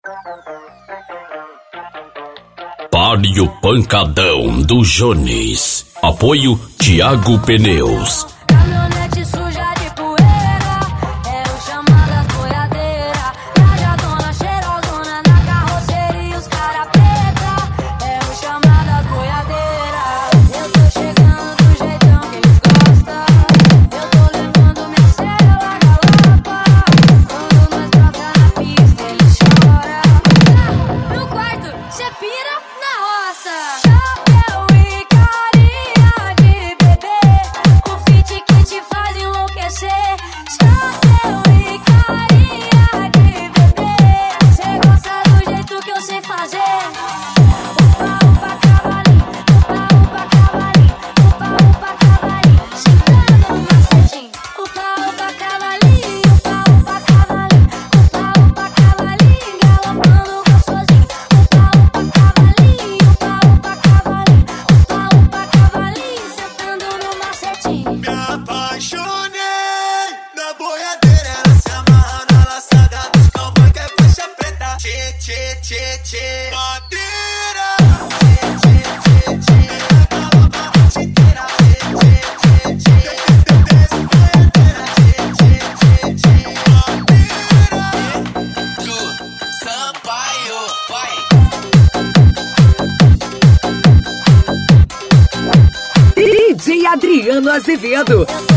Pare o pancadão do Jones. Apoio Thiago Pneus. Caminhonete suja de poeira, é o chamado boiadeira. Trajadona cheirosona na carroceria, os cara preta, é o chamado boiadeira. Eu tô chegando do jeitão que eles gostam, eu tô levando minha cela a galopa. Quando nós troca na pista eles choram. No quarto, cê pira na roça. Chapéu e carinha de bebê, o fit que te faz enlouquecer. Chapéu e carinha de bebê, cê gosta do jeito que eu sei fazer. Upa, upa, cavalinho, upa, upa, cavalinho, upa, upa, cavalinho, chegando no macetinho. Upa, upa, cavalinho, upa, upa, cavalinho, upa, upa, cavalinho, galopando gostosinho. Upa, upa, cavalinho, upa, upa, cavalinho, upa, upa, cavalinho, sentando no macetinho. Me apaixonei na boiadeira, ela se amarra na laçada dos cowboy que é faixa preta. Tchê, tchê, tchê, tchê, madeira. Tchê, tchê, tchê, tchê, galopa a noite inteira. Tchê, tchê, tchê, tchê, desce boiadeira. Tchê, tchê, tchê, tchê, madeira. Ju, Sampaio, vai. DJ Adriano Azevedo. Eu tô